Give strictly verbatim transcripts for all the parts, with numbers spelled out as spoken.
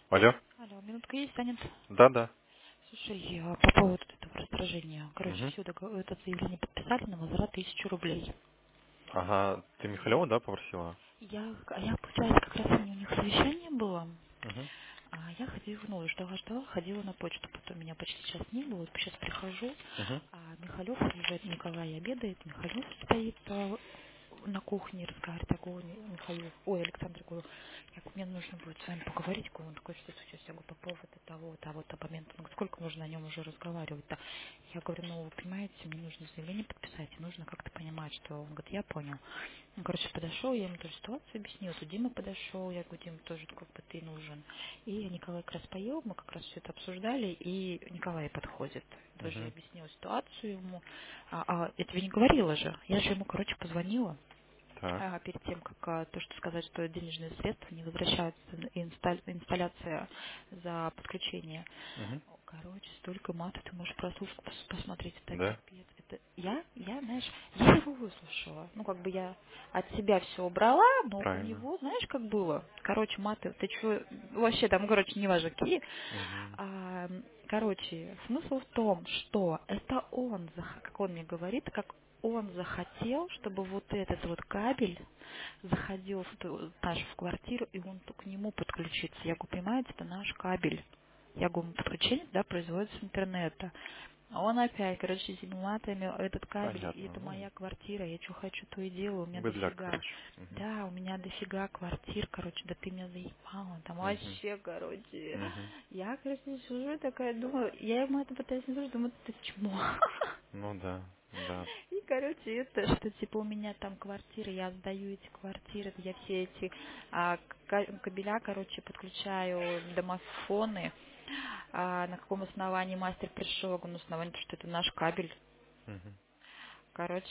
Алло? Алло, минутка есть, занят? Да, да. Слушай, я по поводу этого раздражения. Короче, Угу. все, это заявление подписали на возврат тысячу рублей. Ага, ты Вот. Михалева, да, попросила? Я, а я, получается, как раз у них совещание было. Угу. А я ходила, ну, ждала, ждала, ходила на почту. Потом меня почти сейчас не было. Вот сейчас прихожу, Угу. а Михалев уже, Николай обедает, Михалев стоит а, на кухне, разговаривает. Я говорю, «Не, Михаил, ой, Александр, говорю, я говорю, мне нужно будет с вами поговорить. Говорю, он такой, что сейчас, я говорю, по поводу того, того, того момента. Он говорит, сколько можно о нем уже разговаривать-то? Я говорю, ну, вы понимаете, мне нужно заявление подписать, и нужно как-то понимать, что... Он говорит, я понял. Он, короче, подошел, я ему тоже ситуацию объяснила. Тут Дима подошел, я говорю, Дима, тоже как бы ты нужен. И Николай как раз поел, мы как раз все это обсуждали, и Николай подходит. Тоже я Угу. объяснила ситуацию ему. А, а я тебе не говорила же. Я же ему, короче, позвонила Так. а, перед тем, как а, то, что сказать, что денежные средства не возвращаются, и инсталь- инсталляция за подключение. Угу. Короче, столько мата, ты можешь прослушку пос- посмотреть, это Да? пипец. Это я, я, знаешь, я его выслушала. Ну, как бы я от себя все убрала, но у Правильно. него, знаешь, как было? Короче, маты, ты что, вообще там, короче, не важно какие. Угу. А, короче, смысл в том, что это он, зах- как он мне говорит, как он захотел, чтобы вот этот вот кабель заходил в ту- нашу в квартиру, и он к нему подключится. Я говорю, понимаете, это наш кабель. Я говорю, подключение, да, производится с интернета. А он опять, короче, этими матами, этот кабель, и Понятно. это Ну, моя квартира, я что хочу, то и делаю, у меня быдляк, дофига. короче. Угу. Да, у меня дофига квартир, короче, да ты меня заебала, там Угу. вообще, короче. Угу. Я, короче, сижу такая, думаю, я ему это пытаюсь не слушать, думаю, ты чмо. Ну да, да. И, короче, это, что, типа, у меня там квартиры, я сдаю эти квартиры, я все эти а, ка- кабеля, короче, подключаю, домофоны. А, на каком основании мастер пришел? Я говорю, на основании, того, что это наш кабель. Угу. Короче,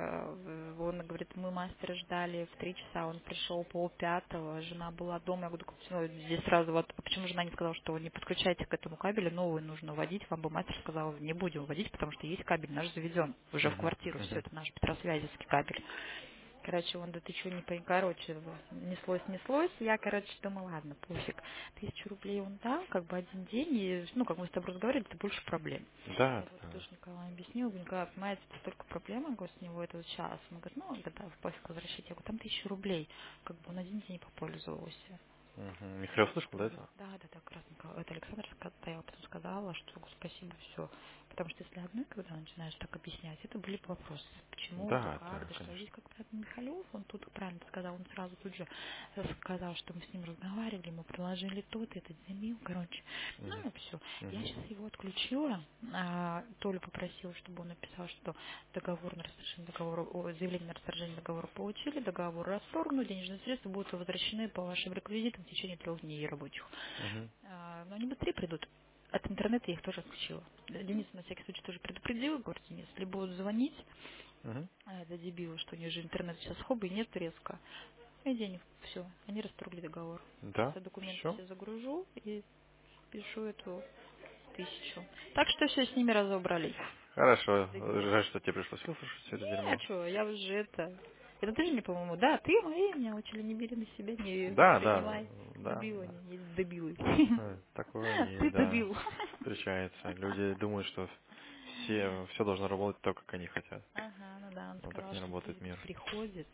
э, он говорит, мы мастера ждали в три часа, он пришел полпятого, жена была дома, я говорю, «Так, ну, здесь сразу вот, а почему жена не сказала, что не подключайте к этому кабелю, новый нужно вводить, вам бы мастер сказал, не будем вводить, потому что есть кабель наш заведен уже в Угу. квартиру, все Угу. это наш петросвязевский кабель. Короче, он, да ты что, не понял, короче, неслось, неслось, я, короче, думаю, ладно, пофиг, тысячу рублей он дал, как бы один день, и, ну, как мы с тобой разговаривали, это больше проблем. Да, Я вот да. тоже Николаю объяснила, говорю, Николай, понимаете, это столько проблем, я говорю, с него это вот сейчас. Он говорит, ну, да, в пофиг возвращать. Я говорю, там тысячу рублей, как бы он один день попользовался. Угу. Я Михаил говорю, слышал, да, что, это? да, да, да, как раз Николай, это Александр сказала, потом сказала, что говорю, спасибо, все. Потому что если одной, когда начинаешь так объяснять, это были бы вопросы. Почему, да Да, как, да, да что. А конечно. здесь как брат Михалев, он тут правильно сказал, он сразу тут же сказал, что мы с ним разговаривали, мы приложили тот, этот земил, короче. Ну Угу. и все. Я Угу. сейчас его отключила. А, Толю попросила, чтобы он написал, что договор на расторжение договора, о, заявление на расторжение договора получили, договор расторгнут, денежные средства будут возвращены по вашим реквизитам в течение трех дней рабочих. Угу. А, но они быстрее придут. От интернета я их тоже отключила. Денис на всякий случай тоже предупредила, говорит, Денис, если будут звонить, Угу. а это дебилы, что у них же интернет сейчас хобби, нет резко. И денег, все, они расторгли договор. Сейчас Да, я документы все. все загружу и пишу эту тысячу. Так что все с ними разобрались. Хорошо. Дебилы. Жаль, что тебе пришлось выслушать все это Не, дерьмо. что, я уже это... Это ты же мне, по-моему, да, ты мои меня учили, не бери на себя, не Да, да, принимай да, дебила, да. не есть дебилы. Э, Такое есть, Ты да. дебил. Встречается. Люди думают, что все, все должно работать так, как они хотят. Ага, ну да, он Но так сказал, не что работает пусть мир. приходит,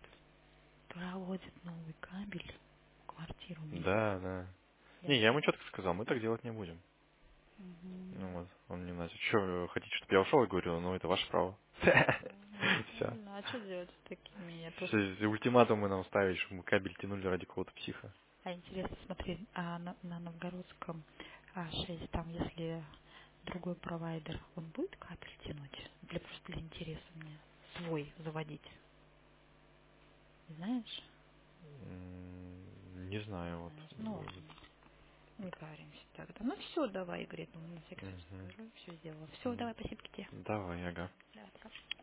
проводит новый кабель в квартиру мне. Да, да. Я Не, я ему сказала. четко сказал, мы так делать не будем. Ну Угу. вот, он мне начал, что, хотите, чтобы я ушел? Я говорю, ну это ваше право. Ну, Все. правильно. А что делать с такими? Я просто... Ультиматумы нам ставить, чтобы мы кабель тянули ради какого-то психа. А интересно, смотри, а на, на Новгородском а, шесть, там, если другой провайдер, он будет кабель тянуть? Для просто для интереса мне. Свой заводить. Знаешь? М, Не знаю, вот. Знаешь. Ну, ладно. Не паримся тогда. Ну все, давай, Игорь, я думаю, на всякий случай Мгм. скажу. Все сделала. Все, М, давай, спасибо тебе. Давай, ага. Давай, пока.